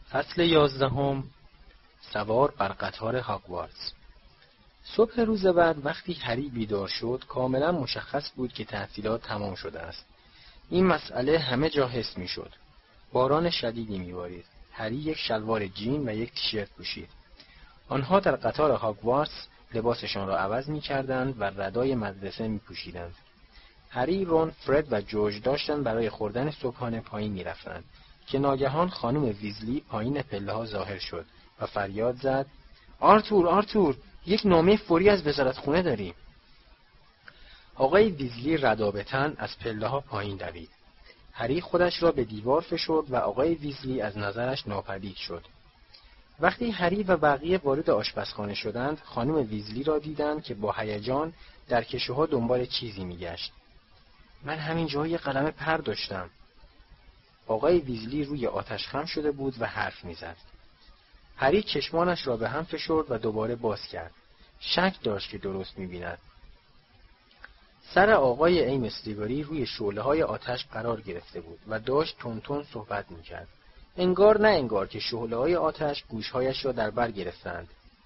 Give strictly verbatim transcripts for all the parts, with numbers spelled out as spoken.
فصل یازدهم. سوار بر قطار هاگوارتس. صبح روز بعد وقتی هری بیدار شد کاملا مشخص بود که تحصیلات تمام شده است. این مسئله همه جا حس می شد. باران شدیدی می بارید. هری یک شلوار جین و یک تیشرت پوشید. آنها در قطار هاگوارتس لباسشان را عوض می کردند و ردای مدرسه می پوشیدند. هری، رون، فرد و جورج داشتند برای خوردن صبحانه پایین می رفتند که ناگهان خانم ویزلی پایین پله ها ظاهر شد و فریاد زد: آرتور، آرتور، یک نامه فوری از وزارتخونه داریم. آقای ویزلی ردابتن از پله ها پایین دوید. هری خودش را به دیوار فشرد و آقای ویزلی از نظرش ناپدید شد. وقتی هری و بقیه وارد آشپزخانه شدند، خانم ویزلی را دیدند که با هیجان در کشوها دنبال چیزی میگشت. من همین جا یه قلم پر داشتم. آقای ویزلی روی آتش خم شده بود و حرف میزد. هری چشمانش را به هم فشرد و دوباره باز کرد. شک داشت که درست می‌بیند. سر آقای ایمس دیگوری روی شعله‌های آتش قرار گرفته بود و داشت تون تون صحبت می‌کرد. انگار نه انگار که شعله‌های آتش گوش‌هایش را در بر گرفتند.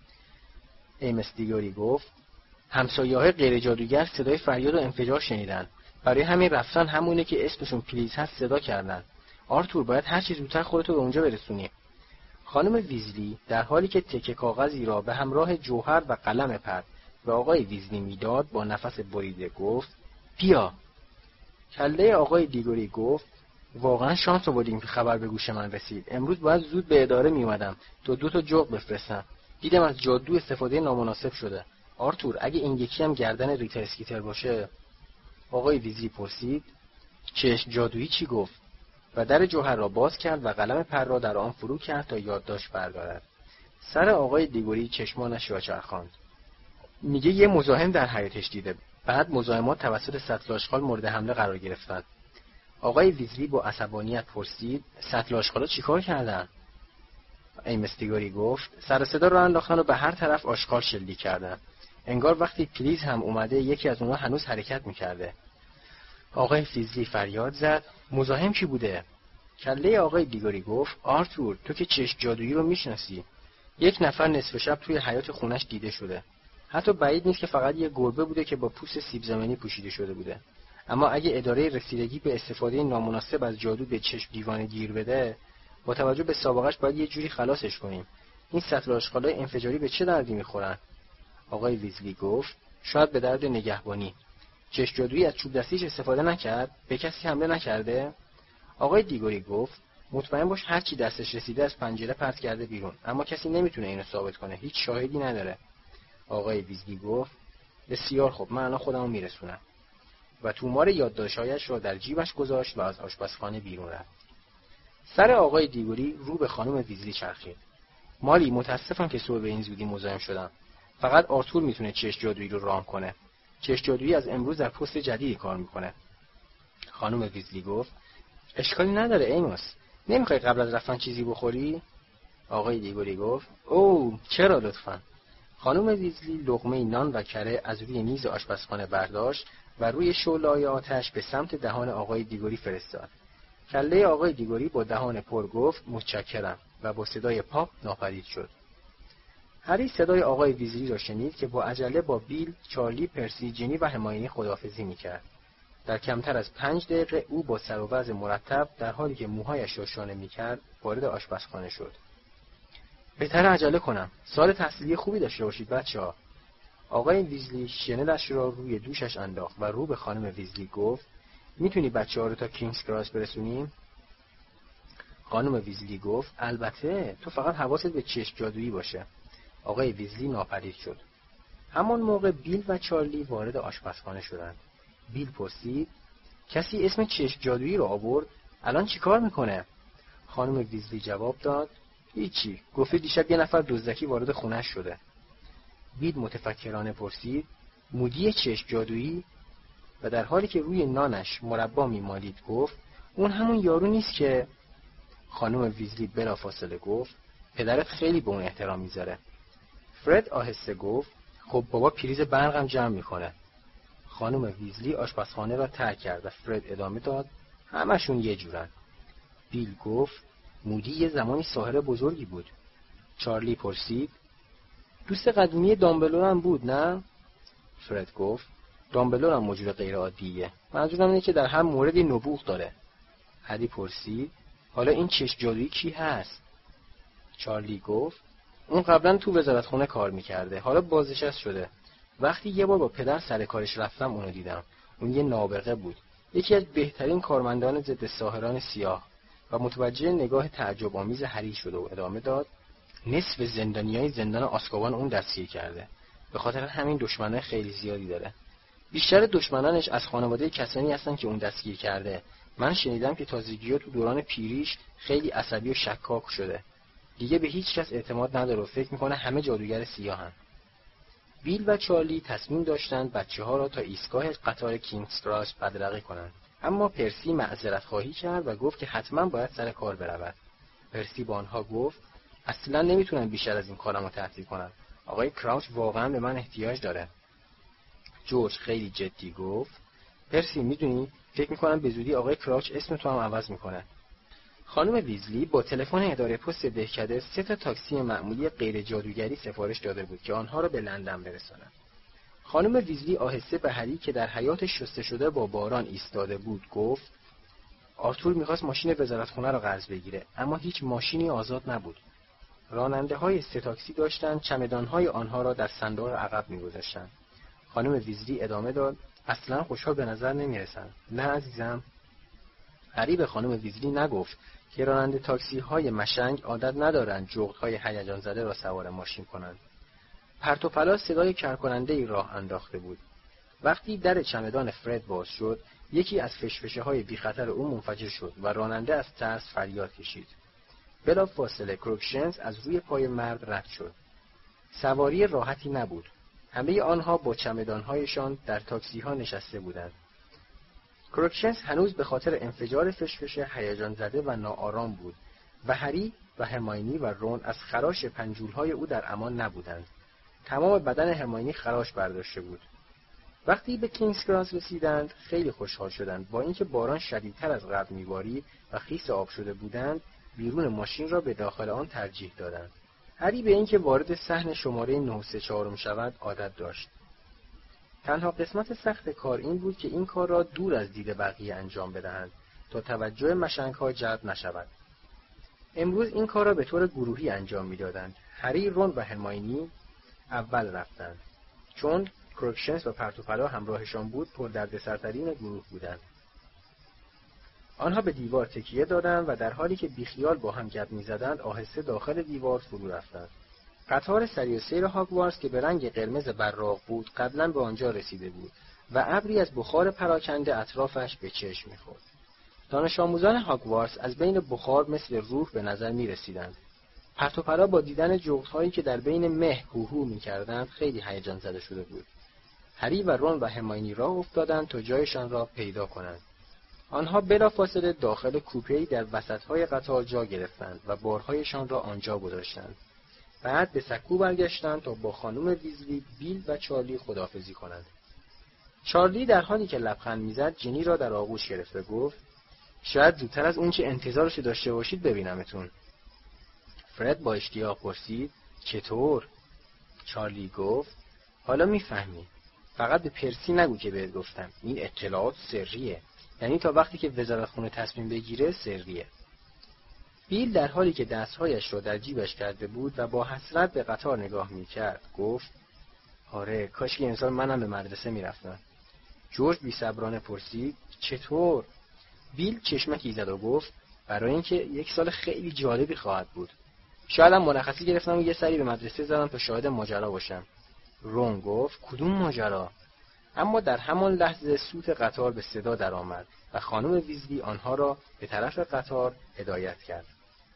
ایمس دیگوری گفت: همسایه‌های غیر جادوگر صدای فریاد و انفجار شنیدن. برای همین رفتن همونه که اسمشون پلیز هست صدا کردن. آرتور، باید هر چه زودتر خودتو به اونجا برسونی. خانم ویزلی در حالی که تکه کاغذی را به همراه جوهر و قلم پر به آقای ویزلی میداد با نفس بریده گفت: بیا. کله آقای دیگوری گفت: واقعا شانس آوردیم که خبر به گوش من رسید. امروز باید زود به اداره می اومدم تا دو تا جوق بفرستم. دیدم از جادو استفاده نامناسب شده. آرتور، اگه این یکی هم گردن ریتا اسکیتر باشه. آقای ویزلی پرسید: چشم جادویی چی گفت؟ و در جوهر را باز کرد و قلم پر را در آن فرو کرد تا یادداشت بردارد. سر آقای دیگوری چشمانش را چرخاند. میگه یه مزاحم در حیاطش دیده. بعد مزاحمات توسط سطل آشغال مورد حمله قرار گرفتند. آقای ویزلی با عصبانیت پرسید: سطل آشغالا چیکار کردن؟ ایمس دیگوری گفت: سر صدا را انداختن و به هر طرف آشغال شلیک کردن. انگار وقتی پلیز هم اومده یکی از اونها هنوز حرکت میکرده. آقای ویزلی فریاد زد: مزاحم کی بوده؟ کله آقای دیگوری گفت: آرتور، تو که چشم جادویی رو میشناسی. یک نفر نصف شب توی حیاط خونش دیده شده. حتی بعید نیست که فقط یک گربه بوده که با پوست سیب زمینی پوشیده شده بوده. اما اگه اداره رسیدگی به استفاده نامناسب از جادو به چشم دیوانه گیر بده، با توجه به سابقش باید یه جوری خلاصش کنیم. این سطل آشغالای انفجاری به چه دردی میخورن؟ آقای ویزلی گفت: شاید به درد نگهبانی. چشم جادویی از چوب دستیش استفاده نکرد؟ به کسی حمله نکرده؟ آقای دیگوری گفت: مطمئن باش هر چی دستش رسیده از پنجره پرت کرده بیرون، اما کسی نمیتونه اینو ثابت کنه. هیچ شاهدی نداره. آقای ویزلی گفت: بسیار خوب، من الان خودمو میرسونم. و تومار یادداشت‌هایش را در جیبش گذاشت و از آشپزخانه بیرون رفت. سر آقای دیگوری رو به خانم ویزلی چرخید. مالی، متاسفم که صبح به این زودی مزاحم شدم. فقط آرتور میتونه چشم جادویی رو رام کنه. چشم جادویی از امروز در پست جدیدی کار میکنه. خانم ویزلی گفت: اشکالی نداره ایموس. نمیخوای قبل از رفتن چیزی بخوری؟ آقای دیگوری گفت: اوه، چرا لطفاً. خانم ویزلی لقمه نان و کره از روی میز آشپزخانه برداشت و روی شعله‌های آتش به سمت دهان آقای دیگوری فرستاد. کله آقای دیگوری با دهان پر گفت: متشکرم و با صدای پاپ ناپدید شد. هری صدای آقای ویزلی را شنید که با عجله با بیل، چارلی، پرسی، جینی و هرماینی خداحافظی می‌کرد. در کمتر از پنج دقیقه او با سر و وضع مرتب در حالی که موهایش را شانه می‌کرد وارد آشپزخانه شد. بهتر عجله کنم. سال تحصیلی خوبی داشته باشید بچه‌ها. آقای ویزلی شنلش را روی دوشش انداخت و رو به خانم ویزلی گفت: میتونی بچه‌ها رو تا کینگز کراس برسونیم؟ خانم ویزلی گفت: البته، تو فقط حواست به چشم جادویی باشه. آقای ویزلی ناپدید شد. همان موقع بیل و چارلی وارد آشپزخانه شدند. بیل پرسید: کسی اسم چشم جادویی رو آورد؟ الان چیکار میکنه؟ خانم ویزلی جواب داد: هیچی، گفته دیشب یه نفر دزدکی وارد خونه‌اش شده. بیل متفکرانه پرسید: مودی چشم جادویی؟ و در حالی که روی نانش مربا میمالید گفت: اون همون یارو نیست که... خانم ویزلی بلافاصله گفت: پدرت خیلی به اون احترام میذاره. فرد آهسته گفت: خب بابا پریز برقم جمع میکنه. خانم ویزلی آشپزخانه را ترک کرد و فرد ادامه داد: همشون یه جورن. بیل گفت: مودی یه زمانی ساحر بزرگی بود. چارلی پرسید. دوست قدیمی دامبلور هم بود نه؟ فرد گفت دامبلور هم موجود غیر عادیه. منظورم اینه که در هر موردی نبوغ داره. هری پرسید حالا این چشم جادویی کی هست؟ چارلی گفت اون قبلا تو وزارتخونه کار میکرده، حالا بازنشسته شده. وقتی یه بار با پدر سر کارش رفتم اونو دیدم. اون یه نابغه بود، یکی از بهترین کارمندان ضد ساحران سیاه. و متوجه نگاه تعجب آمیز هری شد و ادامه داد نصف زندانیای زندان آزکابان اون دستگیر کرده. به خاطر همین دشمنای خیلی زیادی داره. بیشتر دشمنانش از خانواده کسانی هستن که اون دستگیر کرده. من شنیدم که تازگی‌ها تو دوران پیریش خیلی عصبی و شکاک شده. دیگه به هیچ کس اعتماد نداره و فکر میکنه همه جادوگر سیاهن. بیل و چارلی تصمیم داشتند بچه‌ها را تا ایستگاه قطار کینگز کراس بدرقه کنند. اما پرسی معذرت خواهی کرد و گفت که حتما باید سر کار برود. پرسی با آنها گفت اصلا نمیتونم بیشتر از این کارمو تعطیل کنم. آقای کراوچ واقعا به من احتیاج داره. جورج خیلی جدی گفت پرسی میدونی فکر میکنم به زودی آقای کراوچ اسم تو هم عوض میکنه. خانم ویزلی با تلفن اداره پست دهکده سه تا تاکسی معمولی غیر جادوگری سفارش داده بود که آنها را به لندن برسانند. خانم ویزلی آهسته به هری که در حیاط شسته شده با باران ایستاده بود گفت آرتور میخواست ماشین وزارتخونه را قرض بگیره، اما هیچ ماشینی آزاد نبود. راننده های سه تاکسی داشتند چمدان های آنها را در صندوق عقب میگذاشتند. خانم ویزلی ادامه داد اصلا خوشحال به نظر نمیرسند. نه عزیزم. هری به خانم ویزلی نگفت که راننده تاکسی های مشنگ عادت ندارند جغد های هیجان زده را سوار ماشین کنند. پرت و پلا صدای کرکننده ای راه انداخته بود. وقتی در چمدان فرد باز شد، یکی از فشفشه های بی خطر او منفجر شد و راننده از ترس فریاد کشید. بلا فاصله کروکشنس از روی پای مرد رد شد. سواری راحتی نبود. همه آنها با چمدان‌هایشان در تاکسی ها نشسته بودند. کروکشنس هنوز به خاطر انفجار فشفشه هیجان زده و ناآرام بود و هری و هرماینی و رون از خراش پنجولهای او در امان نبودند. تمام بدن هرماینی خراش برداشته بود. وقتی به کینگز کراس رسیدند خیلی خوشحال شدند. با اینکه باران شدیدتر از قبل میبارید و خیس آب شده بودند، بیرون ماشین را به داخل آن ترجیح دادند. هری به اینکه وارد صحن شماره نه سه چهار شود عادت داشت. تنها قسمت سخت کار این بود که این کار را دور از دید بقیه انجام بدهند تا توجه مشنگ‌ها جلب نشود. امروز این کار را به طور گروهی انجام می‌دادند. هری، رون و هرماینی اول رفتند. چون کروکشنس و پرتوپلا همراهشان بود، پر دردسرترین گروه بودند. آنها به دیوار تکیه دادند و در حالی که بیخیال با هم گپ می‌زدند، آهسته داخل دیوار فرو رفتند. قطار سری السیر هاگوارتس که به رنگ قرمز براق بود، قبلا به آنجا رسیده بود و ابری از بخار پراکنده اطرافش به چشم می‌خورد. دانش آموزان هاگوارتس از بین بخار مثل روح به نظر می‌رسیدند. پرتوپلا با دیدن جغدهایی که در بین مه هوهو می‌کردند خیلی هیجان زده شده بود. هری و رون و هرماینی راه افتادند تا جایشان را پیدا کنند. آنها بلافاصله داخل کوپه‌ای در وسط‌های قطار جا گرفتند و بارهایشان را آنجا گذاشتند. بعد به سکو برگشتند تا با خانم ویزلی، بیل و چارلی خداحافظی کنند. چارلی در حالی که لبخند می‌زد جینی را در آغوش گرفت و گفت شاید زودتر از اون که انتظارش داشته باشید ببینمتون. فرد با اشتیاق پرسید چطور؟ چارلی گفت حالا میفهمی. فقط به پرسی نگو که بهت گفتم. این اطلاعات سریه. یعنی تا وقتی که وزارتخونه تصمیم بگیره سریه. بیل در حالی که دستهایش را در جیبش کرده بود و با حسرت به قطار نگاه میکرد گفت آره کاش که امسال منم به مدرسه میرفتم. جورج بی‌صبرانه پرسید چطور؟ بیل چشمکی زد و گفت برای اینکه یک سال خیلی جالبی خواهد بود. شایدم مرخصی گرفتم و یه سری به مدرسه زدم تا شاهد ماجرا باشم. رون گفت کدوم ماجرا؟ اما در همان لحظه سوت قطار به صدا درآمد و خانم ویزلی آنها را به طرف قطار هدایت کرد.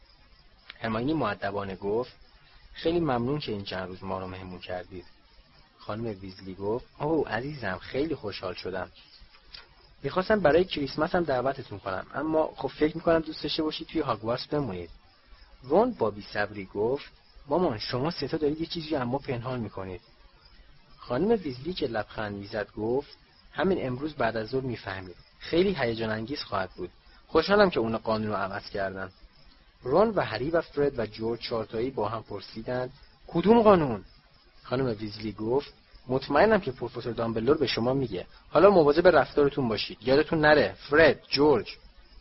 هرماینی مؤدبانه گفت خیلی ممنون که این چند روز ما رو مهمون کردید. خانم ویزلی گفت اوه عزیزم خیلی خوشحال شدم. میخواستم برای کریسمس هم دعوتتون کنم، اما خب فکر میکنم دوست داشته باشید توی هاگوارتس بمونید. رون با بی‌صبری گفت مامان شما سه تا دارید یه چیزی اما پنهان میکنید. خانم ویزلی که لبخند میزد گفت همین امروز بعد از ظهر میفهمید. خیلی هیجان انگیز خواهد بود. خوشحالم که اون قانون رو عوض کردن. رون و هری و فرد و جورج چهارتایی با هم پرسیدند کدوم قانون؟ خانم ویزلی گفت مطمئنم که پروفسور دامبلدور به شما میگه. حالا مواظب رفتارتون باشید. یادتون نره. فرد، جورج.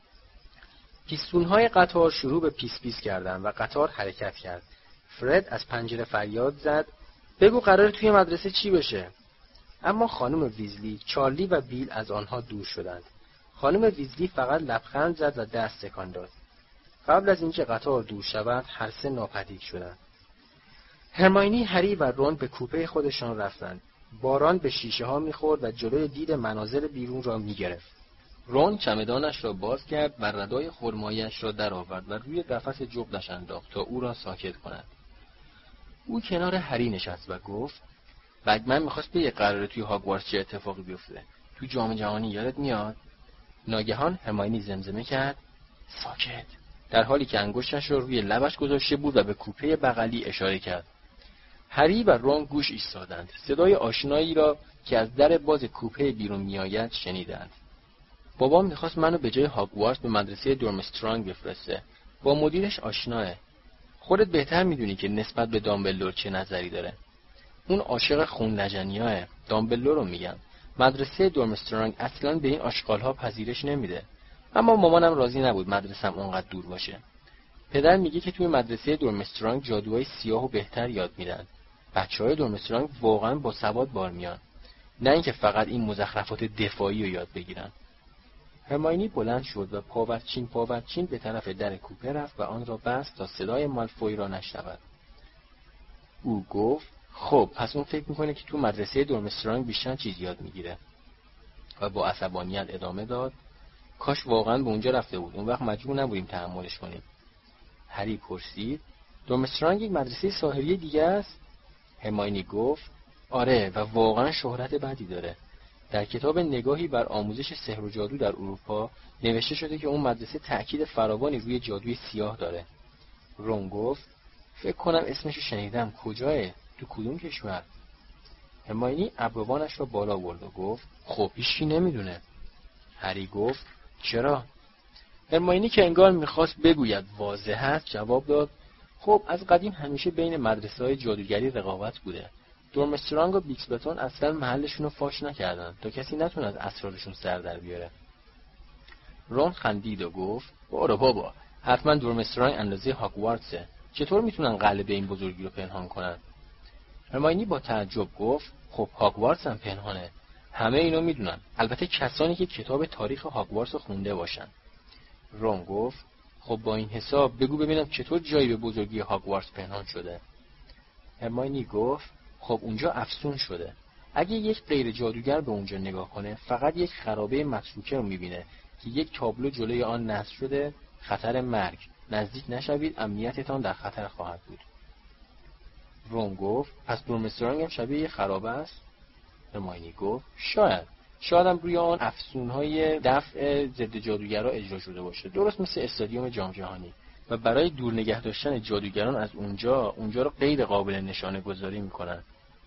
پیستون‌های قطار شروع به پیس پیس کردن و قطار حرکت کرد. فرد از پنجره فریاد زد بگو قراره توی مدرسه چی بشه؟ اما خانم ویزلی، چارلی و بیل از آنها دور شدند. خانم ویزلی فقط لبخند زد و دست تکان داد. قبل از اینکه قطار دور شود، هر سه ناپدید شدند. هرماینی، هری و رون به کوپه خودشان رفتند. باران به شیشه ها می‌خورد و جلوی دید مناظر بیرون را می‌گرفت. رون چمدانش را باز کرد و ردای خرمایش را درآورد و روی قفس جغدش انداخت تا او را ساکت کند. او کنار هری نشست و گفت بگمن می‌خواست به یه قراره توی هاگوارتس چه اتفاقی بیفته. تو جام جهانی یادت میاد؟ ناگهان هرماینی زمزمه کرد ساکت، در حالی که انگشتش را روی لبش گذاشته بود و به کوپه بغلی اشاره کرد. هری و رون گوش ایستادند. صدای آشنایی را که از در باز کوپه بیرون میآید شنیدند. بابام میخواست منو به جای هاگوارتس به مدرسه دورمسترانگ بفرسته. با مدیرش آشناه. خودت بهتر میدونی که نسبت به دامبلدور چه نظری داره. اون عاشق خون لجنیاه. دامبلدور رو میگم. مدرسه دورمسترانگ اصلاً به این آشغال‌ها پذیرش نمیده. اما مامانم راضی نبود مدرسه‌م اونقدر دور باشه. پدر میگه که توی مدرسه دورمسترانگ جادوهای سیاه و بهتر یاد میدن. بچه‌های دورمسترانگ واقعاً با سواد بار میان. نه اینکه فقط این مزخرفات دفاعی رو یاد بگیرن. هرماینی بلند شد و پاورچین پاورچین به طرف در کوپه رفت و آن را بست تا صدای مالفوی را نشنود. او گفت خب پس اون فکر میکنه که تو مدرسه دورمسترانگ بیشتر چیز یاد میگیره. و با عصبانیت ادامه داد کاش واقعاً به اونجا رفته بود. اون وقت مجبور نبودیم تحملش کنیم. هری پرسید دورمسترانگ یک مدرسه ساحلی دیگه است؟ هرماینی گفت آره و واقعاً شهرت بدی داره. در کتاب نگاهی بر آموزش سحر و جادو در اروپا نوشته شده که اون مدرسه تأکید فراوانی روی جادوی سیاه داره. رون گفت فکر کنم اسمشو شنیدم. کجاه؟ تو کدوم کشور؟ هرماینی ابروانش را بالا برد و گفت خب هیچکی نمیدونه. هری گفت چرا؟ هرماینی که انگار میخواست بگوید واضح است جواب داد خب از قدیم همیشه بین مدرسه‌های جادوگری رقابت بوده. دورمسترانگ و بیکسبتون اصلا محلشون رو فاش نکردن تا کسی نتونه از اسرارشون سر در بیاره. رون خندید و گفت بارو بابا حتما دورمسترانگ اندازه هاگوارتسه. چطور میتونن قلب این بزرگی رو پنهان کنن؟ هرماینی با تعجب گفت خب هاگوارتس هم پنهانه. همه اینو میدونن. البته کسانی که کتاب تاریخ هاگوارتس رو خونده باشن. رون گفت خب با این حساب بگو ببینم چطور جایی به بزرگی هاگوارتس پنهان شده. هرماینی گفت خب اونجا افسون شده. اگه یک غیر جادوگر به اونجا نگاه کنه فقط یک خرابه متروکه رو میبینه که یک تابلو جلوی آن نصب شده خطر مرگ. نزدیک نشوید امنیتتان در خطر خواهد بود. رون گفت پس دورمسترانگ هم شبیه یک خرابه است؟ هرماینی گفت شاید. شاید هم روی آن افسونهای دفع ضد جادوگرها اجرا شده باشه. درست مثل استادیوم جام جهانی. و برای دور نگه داشتن جادوگران از اونجا اونجا رو غیر قابل نشانه گذاری میکنن.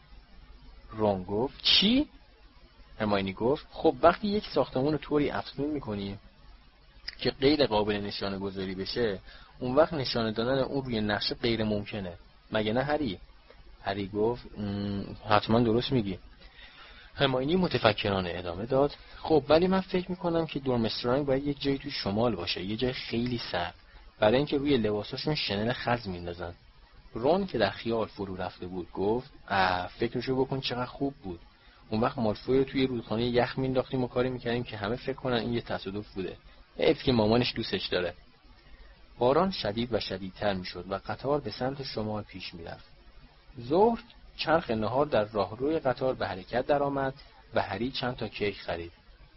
رون گفت چی؟ هرماینی گفت خب وقتی یک ساختمون رو طوری افسون میکنی که غیر قابل نشانه گذاری بشه اون وقت نشانه دادن اون روی نقشه غیر ممکنه. مگه نه هری؟ هری گفت حتما درست میگی. هرماینی متفکرانه ادامه داد خب ولی من فکر میکنم که دورمسترانگ باید یک جایی تو شمال باشه. یه جای خیلی سرد. برای اینکه روی لباساشون شنل خز میندازن. رون که در خیال فرو رفته بود گفت اه فکرشو بکن چقدر خوب بود. اون وقت مالفوی رو توی رودخانه یخ مینداختیم و کاری میکردیم که همه فکر کنن این یه تصادف بوده. حیف که مامانش دوستش داره. باران شدید و شدیدتر میشد و قطار به سمت شمال پیش میرفت. ظهر چرخ نهار در راهروی قطار به حرکت درآمد و هری چند تا کیک خرید.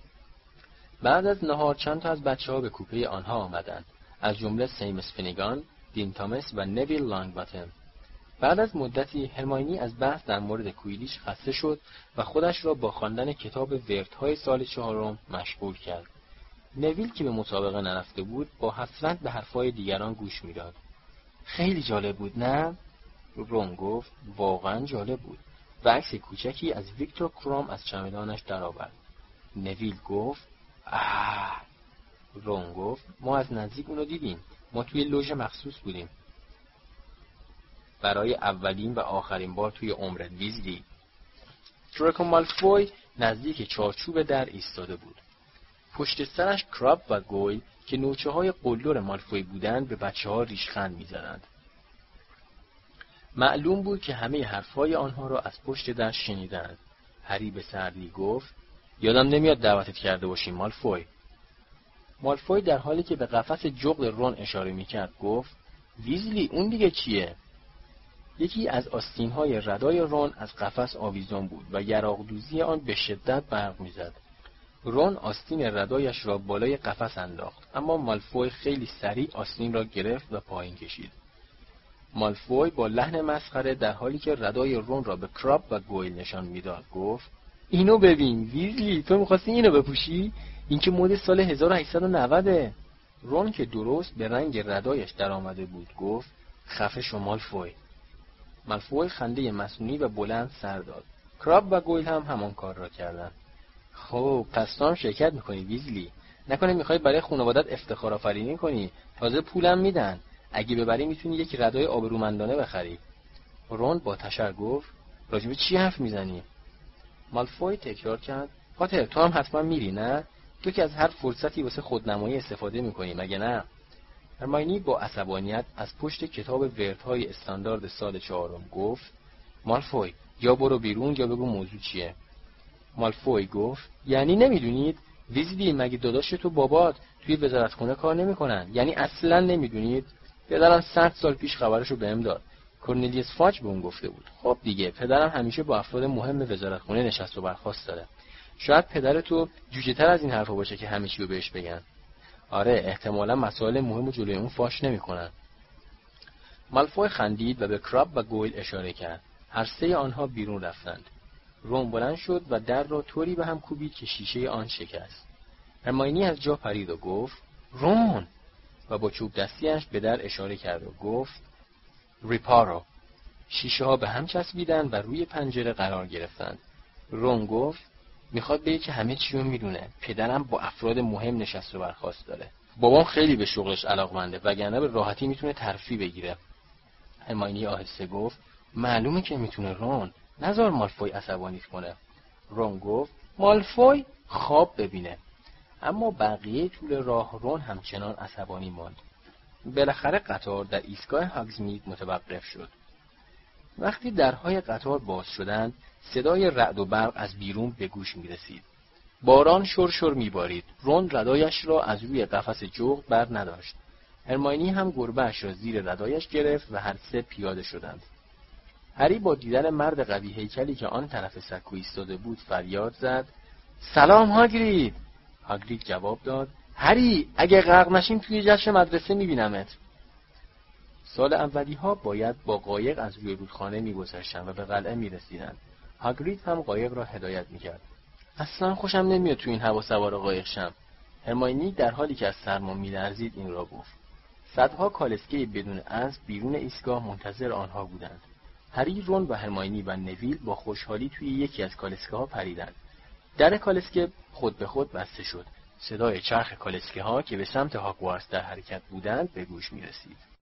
بعد از نهار چند تا از بچه‌ها به کوپه آنها آمدند. از جمله سیمس فینیگان، دین تامس و نویل لانگباتم. بعد از مدتی هرماینی از بحث در مورد کویلیچ خسته شد و خودش را با خواندن کتاب ورت‌های سال چهارم مشغول کرد. نویل که به مسابقه نرفته بود با حسرت به حرفای دیگران گوش میداد. خیلی جالب بود نه؟ رون گفت واقعا جالب بود و عکس کوچکی از ویکتور کروم از چمدانش درآورد. نویل گفت آه. رون گفت ما از نزدیک اونو دیدیم ما توی لوژ مخصوص بودیم. برای اولین و آخرین بار توی عمرت ویزلی. دراکو مالفوی نزدیک چارچوب در ایستاده بود. پشت سرش کراب و گویل که نوچه های قلدر مالفوی بودند به بچه ها ریشخند می زدند. معلوم بود که همه حرفهای آنها را از پشت در شنیدند. هری به سردی گفت یادم نمیاد دعوتت کرده باشیم مالفوی. مالفوی در حالی که به قفس جغد رون اشاره میکرد گفت ویزلی اون دیگه چیه؟ یکی از آستینهای ردای رون از قفس آویزان بود و یراقدوزی آن به شدت برق میزد. رون آستین ردایش را بالای قفس انداخت، اما مالفوی خیلی سریع آستین را گرفت و پایین کشید. مالفوی با لحن مسخره در حالی که ردای رون را به کراب و گویل نشان میداد گفت اینو ببین ویزلی، تو می‌خواستی اینو بپوشی؟ این که مد سال هزار و هشتصد و نود. رون که درست به رنگ ردایش در آمده بود گفت خفه شو مالفوی. مالفوی خنده مصنوعی و بلند سر داد. کراب و گویل هم همان کار را کردند. خب پس تو هم شرکت می‌کنی ویزلی؟ نکنه می‌خوای برای خانواده‌ات افتخار آفرینی کنی؟ تازه پولم میدن. اگه ببری میتونی یک ردای آبرومندانه بخری. رون با تشر گفت راجب چی حرف میزنی؟ مالفوی تکرار کرد پاتر تو هم حتما میری نه؟ تو که از هر فرصتی واسه خودنمایی استفاده میکنی مگه نه؟ هرماینی با عصبانیت از پشت کتاب وردهای استاندارد سال چهارم گفت مالفوی یا برو بیرون یا بگو موضوع چیه. مالفوی گفت یعنی نمیدونید؟ ویزلی مگه داداش تو بابات توی وزارتخونه کار نمیکنن؟ یعنی اصلا نمیدونید؟ پدرم صد سال پیش خبرشو بهم داد. کورنلیوس فاج به اون گفته بود. خب دیگه پدرم همیشه با افراد مهم وزارتخونه نشست و برخاست داره. شاید پدر تو جوجه تر از این حرفا باشه که همه چی رو بهش بگن. آره احتمالاً مسائل مهمو جلوی اون فاش نمیکنن. مالفوی خندید و به کراب و گویل اشاره کرد. هر سه آنها بیرون رفتند. رون بلند شد و در را طوری به هم کوبید که شیشه آن شکست. هرماینی از جا پرید و گفت رون و با چوب دستیش به در اشاره کرد و گفت ریپارو. شیشه ها به هم چسبیدن و روی پنجره قرار گرفتند. رون گفت میخواد بگه که همه چی رو میدونه. پدرم با افراد مهم نشست و برخاست داره. بابام خیلی به شغلش علاقمنده وگرنه به راحتی میتونه ترفیع بگیره. هرماینی آهسته گفت معلومه که میتونه رون. نذار مالفوی عصبانیت کنه. رون گفت مالفوی خواب ببینه. اما بقیه طول راه رون همچنان عصبانی ماند. بالاخره قطار در ایستگاه هاگزمید متوقف شد. وقتی درهای قطار باز شدند، صدای رعد و برق از بیرون به گوش می رسید. باران شرشر می بارید. رون ردایش را از روی قفس جغد بر نداشت. هرماینی هم گربه‌اش را زیر ردایش گرفت و هر سه پیاده شدند. هری با دیدن مرد قوی هیکلی که آن طرف سکو ایستاده بود فریاد زد سلام هاگرید. هاگرید جواب داد هری اگه غرق نشیم توی جشن مدرسه میبینمت. سال اولی ها باید با قایق از روی رودخانه میگذشتند و به قلعه میرسیدند. هاگرید هم قایق را هدایت میکرد. اصلا خوشم نمیاد تو این هوا سوار قایق شم. هرماینی در حالی که از سرما میلرزید این را گفت. صدها کالسکه بدون اسب بیرون ایستگاه منتظر آنها بودند. هری، رون و هرماینی و نویل با خوشحالی توی یکی از کالسکه ها پریدند. در کالسکه خود به خود بسته شد. صدای چرخ کالسکه ها که به سمت هاگوارتس در حرکت بودند به گوش می رسید.